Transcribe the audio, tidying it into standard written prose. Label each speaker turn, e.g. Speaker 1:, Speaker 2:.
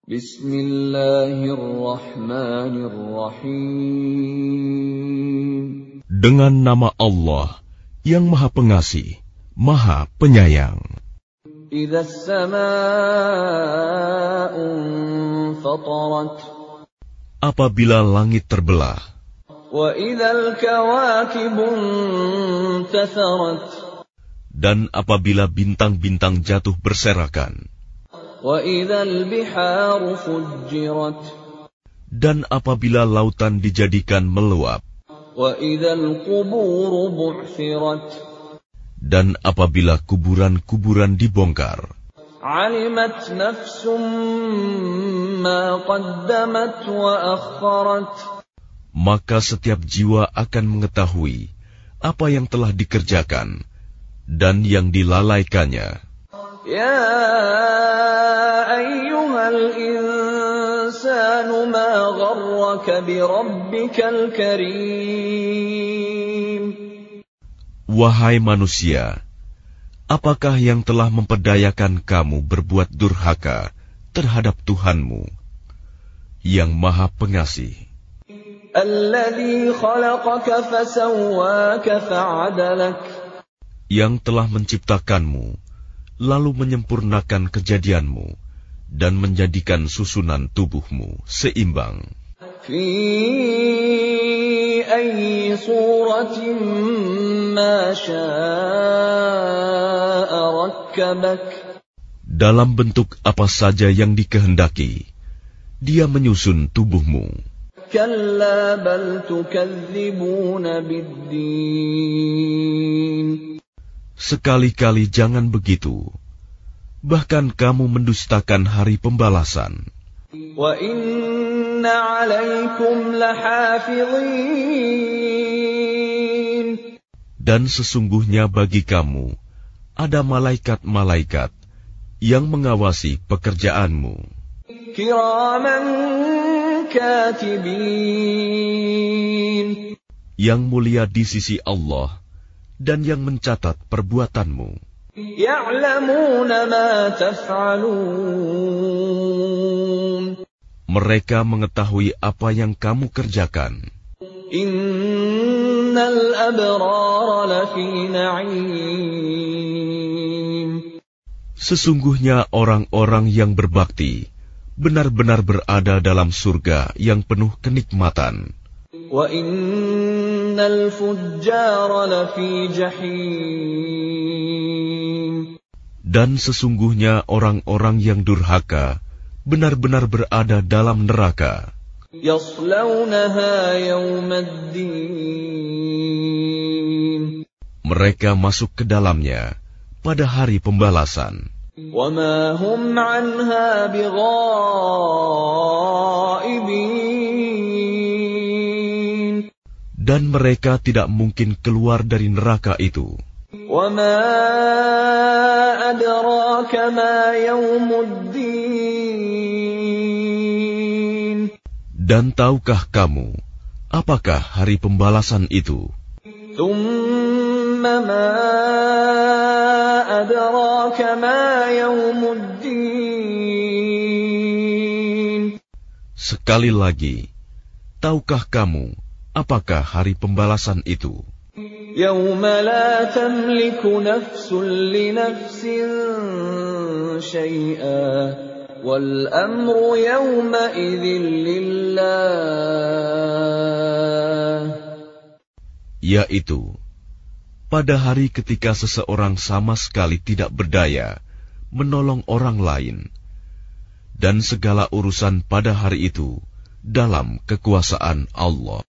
Speaker 1: Bismillahirrahmanirrahim.
Speaker 2: Dengan nama Allah yang Maha Pengasih, Maha Penyayang.
Speaker 1: Idza as-samaa'u fatarat.
Speaker 2: Apabila langit terbelah.
Speaker 1: Wa idzal kawakibu intatharat.
Speaker 2: Dan apabila bintang-bintang jatuh berserakan.
Speaker 1: Wa idzal biharu fujjirat.
Speaker 2: Dan apabila lautan dijadikan meluap.
Speaker 1: Wa idzal quburu bu'thirat.
Speaker 2: Dan apabila kuburan-kuburan dibongkar.
Speaker 1: Alimat nafsum ma qaddamat wa akharat.
Speaker 2: Maka setiap jiwa akan mengetahui apa yang telah dikerjakan dan yang dilalaikannya.
Speaker 1: Ya ayyuhal insanu ma gharraka bi rabbikal karim.
Speaker 2: Wahai manusia, apakah yang telah memperdayakan kamu berbuat durhaka terhadap Tuhanmu yang Maha Pengasih?
Speaker 1: Alladzi khalaqaka fasawwaka fa'adalak.
Speaker 2: Yang telah menciptakanmu, lalu menyempurnakan kejadianmu, dan menjadikan susunan tubuhmu seimbang.
Speaker 1: Fi ayyi suratin ma syaa rakkabak.
Speaker 2: Dalam bentuk apa saja yang dikehendaki, Dia menyusun tubuhmu.
Speaker 1: Kalla bal tukadzibuna biddin.
Speaker 2: Sekali-kali jangan begitu. Bahkan kamu mendustakan hari pembalasan.
Speaker 1: Wa inna 'alaikum lahafizin.
Speaker 2: Dan sesungguhnya bagi kamu ada malaikat-malaikat yang mengawasi pekerjaanmu.
Speaker 1: Kiraman katibin.
Speaker 2: Yang mulia di sisi Allah dan yang mencatat perbuatanmu.
Speaker 1: Ya'lamuna ma taf'alun.
Speaker 2: Mereka mengetahui apa yang kamu kerjakan.
Speaker 1: Innal abrara lafi na'im.
Speaker 2: Sesungguhnya orang-orang yang berbakti benar-benar berada dalam surga yang penuh kenikmatan.
Speaker 1: Wa innal fujjara lafi jahim.
Speaker 2: Dan sesungguhnya orang-orang yang durhaka benar-benar berada dalam neraka.
Speaker 1: Yaslawnaha yawmaddin. Mereka
Speaker 2: masuk ke dalamnya pada hari pembalasan.
Speaker 1: Wa ma hum 'anha bighaibin.
Speaker 2: Dan mereka tidak mungkin keluar dari neraka itu.
Speaker 1: Wa ma adraka ma yaumuddin.
Speaker 2: Dan tahukah kamu apakah hari pembalasan itu?
Speaker 1: Tsumma ma adraka ma yaumuddin.
Speaker 2: Sekali lagi, tahukah kamu apakah hari pembalasan itu?
Speaker 1: Yauma la tamliku nafsun li nafsin syai'a wal amru yauma idzin lillah.
Speaker 2: Yaitu pada hari ketika seseorang sama sekali tidak berdaya menolong orang lain, dan segala urusan pada hari itu dalam kekuasaan Allah.